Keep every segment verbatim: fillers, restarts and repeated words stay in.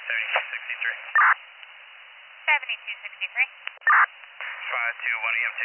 seventy-two sixty-three. seventy-two sixty-three. five two one E M T.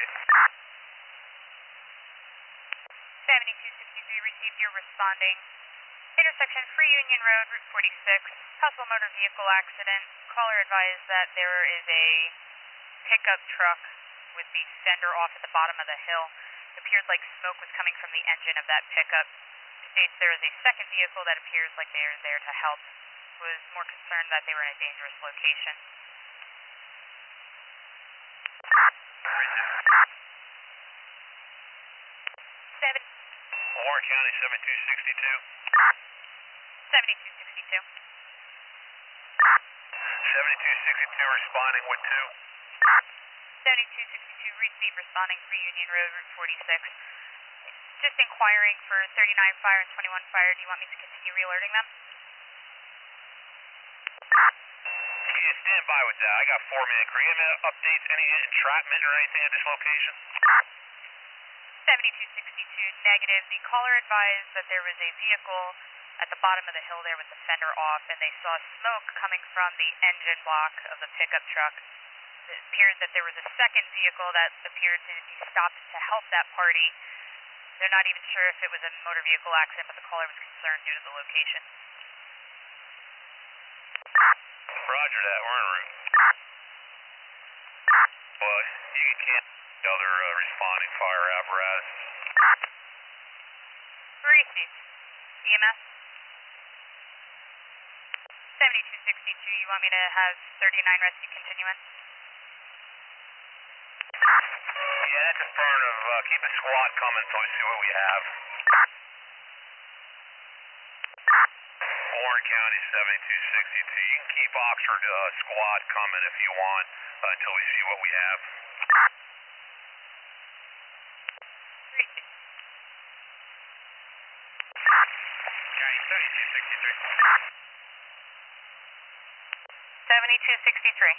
seventy-two sixty-three received your responding. Intersection Free Union Road, Route forty-six. Possible motor vehicle accident. Caller advised that there is a pickup truck with the fender off at the bottom of the hill. It appears like smoke was coming from the engine of that pickup. States there is a second vehicle that appears like they are there to help. Was more concerned that they were in a dangerous location. Seven. Warren County seventy-two sixty-two. seventy-two sixty-two. seventy-two sixty-two responding with two. seventy-two sixty-two received responding Free Union Road, Route forty-six. Just inquiring for thirty-nine fire and twenty-one fire. Do you want me to continue re-alerting them? Yeah, stand by with that. I got four man crew. Any updates, any entrapment or anything at this location? seventy-two sixty-two negative. The caller advised that there was a vehicle at the bottom of the hill there with the fender off, and they saw smoke coming from the engine block of the pickup truck. It appears that there was a second vehicle that appeared to be stopped to help that party. They're not even sure if it was a motor vehicle accident, but the caller was concerned due to the location. Roger that. We're en route. Well, you can't the other uh, responding fire apparatus. Received. E M S? seventy-two sixty-two, you want me to have thirty-nine rescue continuance? Yeah, that's affirmative. Uh, keep a squad coming until we see what we have. Warren County seventy-two sixty-two. You can keep Oxford uh, squad coming if you want uh, until we see what we have. Received. County seventy-two sixty-three. seventy-two sixty-three.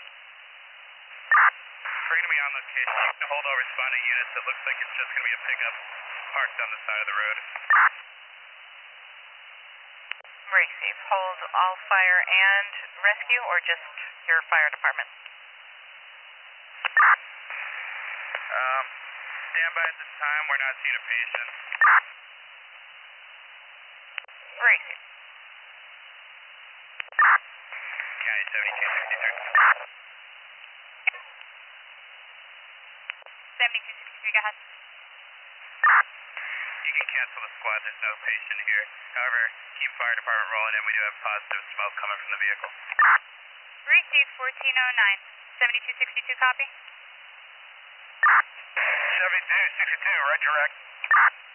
Bring me on location. You can hold all responding units. It looks like it's just going to be a pickup parked on the side of the road. Received. Hold all fire and rescue, or just your fire department? Um, stand by at this time. We're not seeing a patient. Received. County seventy-two sixty-three. seventy-two sixty-three, go ahead. You can cancel the squad. There's no patient here. However, keep fire department rolling in. We do have positive smoke coming from the vehicle. Received fourteen oh nine. seventy-two sixty-two, copy? seventy-two sixty-two, right direct.